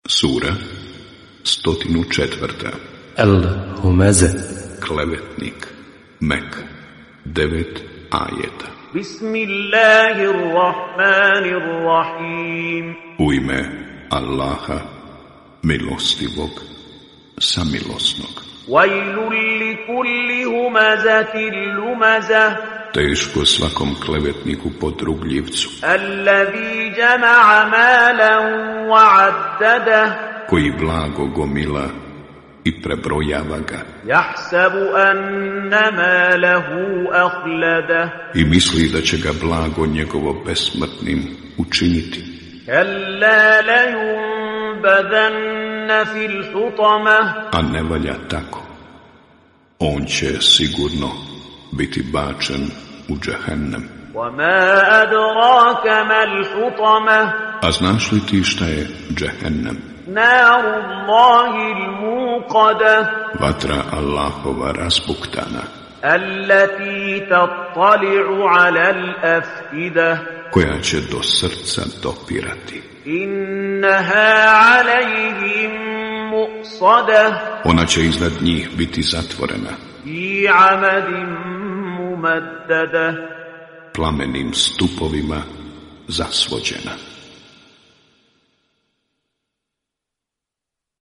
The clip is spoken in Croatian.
Sura 104. Al-Humaza. Klevetnik. Mek. 9 ajeta. Bismillahirrahmanirrahim. U ime Allaha, milostivog, samilosnog. Vajlun li kulli humazatin lumazah. Teško svakom klevetniku podrugljivcu, Allazi jama'a malan wa'addadah. koji blago gomila i prebrojava ga Yahsabu anna malahu akhladah. i misli da će ga blago njegovo besmrtnim učiniti. Kalla layunbadanna fil hutamah. A ne valja tako. On će sigurno biti bačen u džehennem. وما أدراك ما الحطمة. A znaš li ti šta je džehennem? نار الله الموقدة. Vatra Allahova razbuktana, التي تطلع على الأفئدة. koja će do srca dopirati. إنها عليهم مؤصدة. Ona će iznad njih biti zatvorena في عمد ممددة. plamenim stupovima zasvođena.